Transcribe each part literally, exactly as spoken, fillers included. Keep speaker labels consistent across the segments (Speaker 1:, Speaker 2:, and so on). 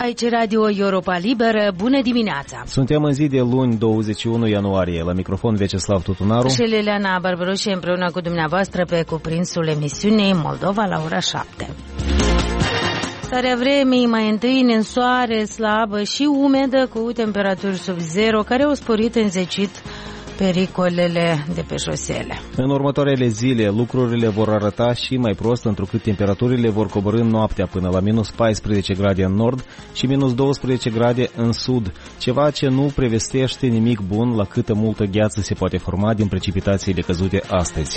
Speaker 1: Aici Radio Europa Liberă, bună dimineața!
Speaker 2: Suntem în zi de luni, douăzeci și unu ianuarie, la microfon Vyacheslav Tutunaru
Speaker 1: și Liliana Barbaroșie împreună cu dumneavoastră pe cuprinsul emisiunii Moldova la ora șapte. Starea vremii, mai întâi ninsoare, slabă și umedă, cu temperaturi sub zero, care au sporit înzecit pericolele de pe șosele.
Speaker 2: În următoarele zile, lucrurile vor arăta și mai prost, întrucât temperaturile vor coborî noaptea până la minus paisprezece grade în nord și minus doisprezece grade în sud, ceva ce nu prevestește nimic bun la câtă multă gheață se poate forma din precipitațiile căzute astăzi.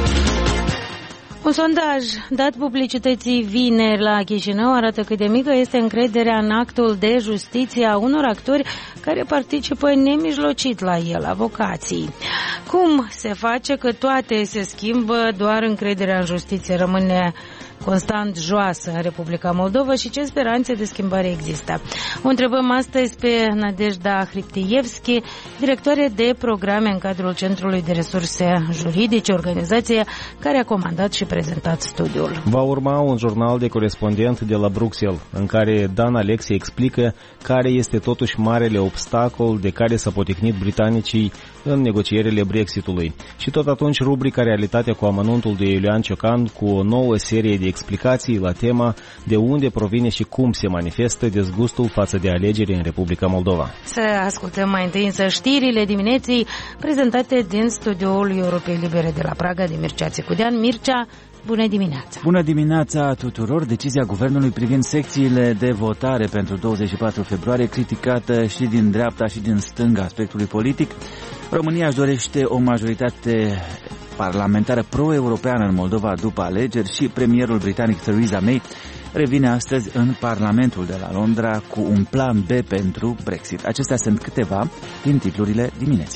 Speaker 1: Un sondaj dat publicității vineri la Chișinău arată cât de mică este încrederea în actul de justiție a unor actori care participă nemijlocit la el, avocații. Cum se face că toate se schimbă, doar încrederea în justiție rămâne constant joasă în Republica Moldova și ce speranțe de schimbare există? O întrebăm astăzi pe Nadejda Hriptievski, directoare de programe în cadrul Centrului de Resurse Juridice, organizație care a comandat și prezentat studiul.
Speaker 2: Va urma un jurnal de corespondent de la Bruxelles, în care Dan Alexei explică care este totuși marele obstacol de care s-a poticnit britanicii în negocierile Brexitului. Și tot atunci rubrica Realitatea cu amănuntul de Iulian Ciocan, cu o nouă serie de explicații la tema de unde provine și cum se manifestă dezgustul față de alegeri în Republica Moldova.
Speaker 1: Să ascultăm mai întâi însă știrile dimineții prezentate din studioul Europei Libere de la Praga de Mircea Țicudean. Mircea, bună dimineața!
Speaker 3: Bună dimineața tuturor! Decizia guvernului privind secțiile de votare pentru douăzeci și patru februarie, criticată și din dreapta și din stânga aspectului politic. România își dorește o majoritate parlamentară pro-europeană în Moldova după alegeri și premierul britanic Theresa May revine astăzi în Parlamentul de la Londra cu un plan B pentru Brexit. Acestea sunt câteva din titlurile dimineții.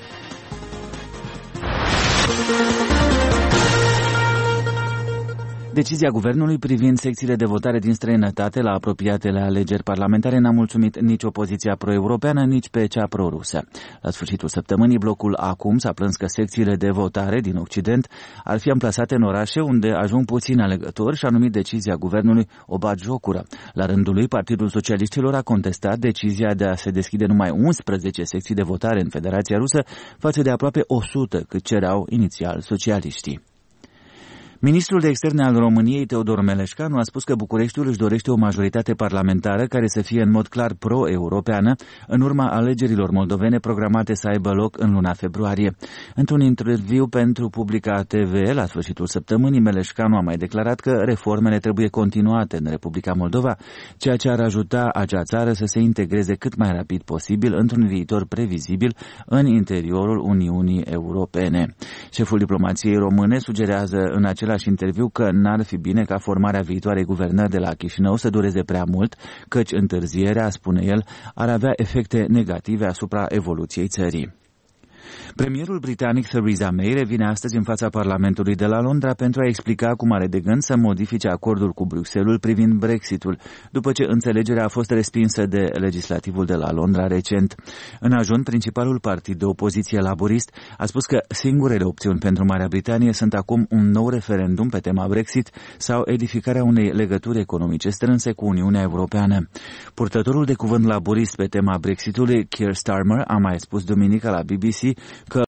Speaker 3: Decizia guvernului privind secțiile de votare din străinătate la apropiatele alegeri parlamentare n-a mulțumit nici opoziția pro-europeană, nici pe cea pro-rusă. La sfârșitul săptămânii, blocul Acum s-a plâns că secțiile de votare din Occident ar fi amplasate în orașe unde ajung puțini alegători și a numit decizia guvernului o batjocură. La rândul lui, Partidul Socialiștilor a contestat decizia de a se deschide numai unsprezece secții de votare în Federația Rusă față de aproape o sută cât cereau inițial socialiștii. Ministrul de Externe al României, Teodor Meleșcanu, a spus că Bucureștiul își dorește o majoritate parlamentară care să fie în mod clar pro-europeană în urma alegerilor moldovene programate să aibă loc în luna februarie. Într-un interviu pentru Publica T V la sfârșitul săptămânii, Meleșcanu a mai declarat că reformele trebuie continuate în Republica Moldova, ceea ce ar ajuta acea țară să se integreze cât mai rapid posibil într-un viitor previzibil în interiorul Uniunii Europene. Șeful diplomației române sugerează în același interviu că n-ar fi bine ca formarea viitoarei guvernări de la Chișinău să dureze prea mult, căci întârzierea, spune el, ar avea efecte negative asupra evoluției țării. Premierul britanic Theresa May revine astăzi în fața Parlamentului de la Londra pentru a explica cum are de gând să modifice acordul cu Bruxelles privind Brexitul, după ce înțelegerea a fost respinsă de legislativul de la Londra recent. În ajun, principalul partid de opoziție laborist a spus că singurele opțiuni pentru Marea Britanie sunt acum un nou referendum pe tema Brexit sau edificarea unei legături economice strânse cu Uniunea Europeană. Purtătorul de cuvânt laborist pe tema Brexitului, Keir Starmer, a mai spus duminică la B B C că